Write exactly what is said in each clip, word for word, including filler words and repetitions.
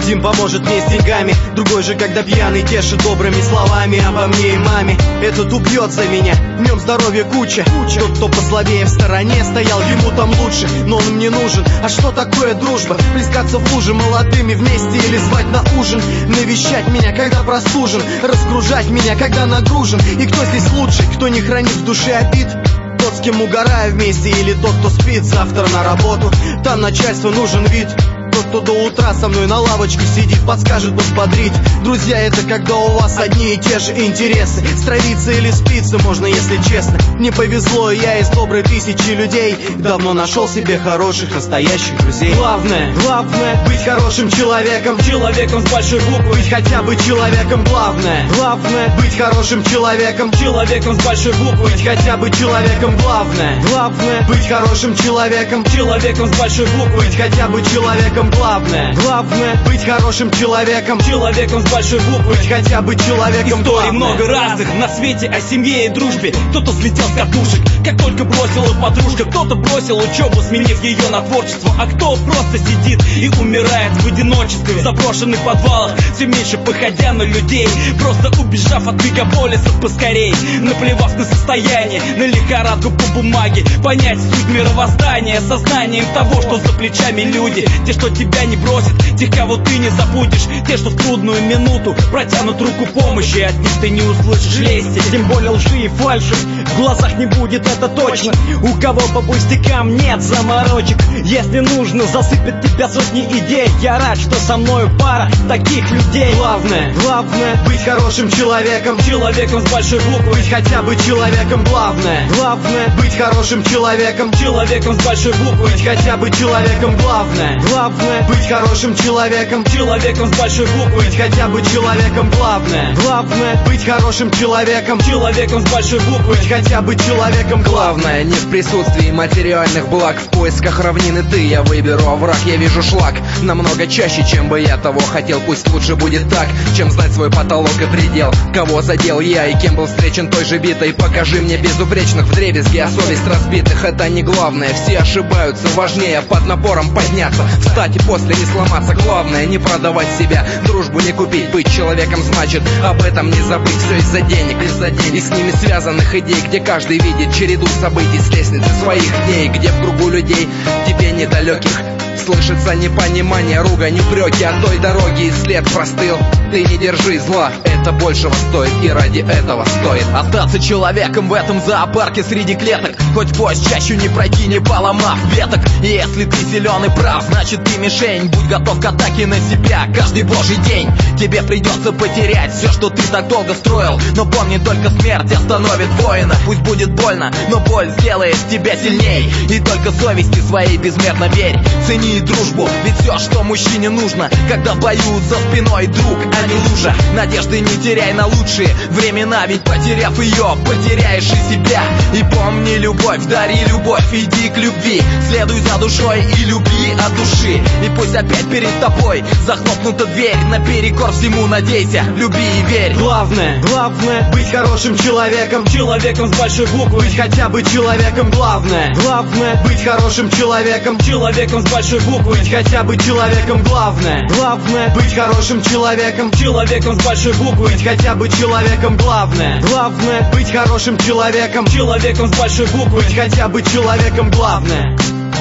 Один поможет мне с деньгами, другой же, когда пьяный, тешит добрыми словами обо мне и маме. Этот убьет за меня, в нем здоровья куча. Тот, кто послабее в стороне стоял, ему там лучше, но он мне нужен. А что такое дружба? Плескаться в луже молодыми вместе или звать на ужин, навещать меня, когда простужен, разгружать меня, когда нагружен. И кто здесь лучше, кто не хранит в душе обид? Тот, с кем угораю вместе, или тот, кто спит завтра на работу? Там начальству нужен вид. Тот, кто до утра со мной на лавочке сидит, подскажет подбодрить. Друзья, это когда у вас одни и те же интересы. Стравиться или спиться можно, если честно. Мне повезло, и я из доброй тысячи людей давно нашел себе хороших, настоящих друзей. Главное, главное быть хорошим человеком, человеком с большой буквы. Быть хотя бы человеком. Главное, главное быть хорошим человеком, человеком с большой буквы. Быть хотя бы человеком. Главное, главное быть хорошим человеком, человеком с большой буквы. Быть хотя бы человеком. Главное, главное быть хорошим человеком, человеком с большой буквы. Быть хотя бы человеком. Историй много разных на свете о семье и дружбе. Кто-то слетел с катушек, как только бросила подружка. Кто-то бросил учебу, сменив ее на творчество. А кто просто сидит и умирает в одиночестве, в заброшенных подвалах, все меньше походя на людей, просто убежав от мегаполиса поскорей. Наплевав на состояние, на лихорадку по бумаге, понять суть мировоздания сознанием того, что за плечами люди. Те, что тебя не бросят, тех, кого ты не забудешь. Те, что в трудную минуту протянут руку помощи, от них ты не услышишь лести. Тем более лжи и фальши в глазах не будет, это точно. У кого по пустякам нет заморочек. Если нужно, засыпет тебя сотни идей. Я рад, что со мною пара таких людей. Главное, главное быть хорошим человеком, человеком с большой буквы. Быть хотя бы человеком. Главное, главное быть хорошим человеком, человеком с большой буквы. Быть хотя бы человеком. Главное, главное быть хорошим человеком, человеком с большой буквы. Быть хотя бы человеком. Главное, главное быть хорошим человеком, человеком с большой буквы. Быть хотя бы человеком. Главное не в присутствии материальных благ. В поисках равнины ты, я выберу овраг. Я вижу шлак намного чаще, чем бы я того хотел. Пусть лучше будет так, чем знать свой потолок и предел. Кого задел я и кем был встречен той же битой. Покажи мне безупречных вдребезги, а совесть разбитых. Это не главное, все ошибаются. Важнее под напором подняться, встать и после не сломаться. Главное не продавать себя, дружбу не купить. Быть человеком значит об этом не забыть. Все из-за денег, из-за денег и с ними связанных идей, где каждый видит череду событий с лестницы своих дней, где в кругу людей тебе недалеких слышится непонимание, ругань, упреки. От той дороги и след простыл. Ты не держи зла, это большего стоит, и ради этого стоит остаться человеком в этом зоопарке среди клеток. Хоть поезд чащу не пройти, не поломав веток. И если ты силен и прав, значит ты мишень. Будь готов к атаке на себя каждый божий день. Тебе придется потерять все, что ты так долго строил. Но помни, только смерть остановит воина. Пусть будет больно, но боль сделает тебя сильней. И только совести своей безмерно верь. Цени дружбу, ведь все, что мужчине нужно, когда поют за спиной друг, а не лужа. Надежды не теряй на лучшие времена, ведь потеряв ее, потеряешь и себя. И помни, любовь, дари любовь, иди к любви, следуй за душой и люби от души. И пусть опять перед тобой захлопнута дверь, наперекор всему надейся, люби и верь. Главное, главное быть хорошим человеком, человеком с большой буквы. Быть хотя бы человеком. Главное, главное быть хорошим человеком, человеком с большой буквы. Быть хотя бы человеком. Главное, главное быть хорошим человеком, человеком с большой буквы. Быть хотя бы человеком. Главное, главное быть хорошим человеком, человеком с большой буквы. Быть хотя бы человеком. Главное.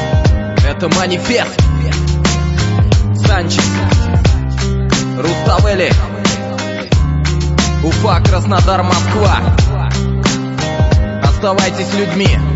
Это манифест. Санчес, Руставели, Уфа, Краснодар, Москва. Оставайтесь людьми.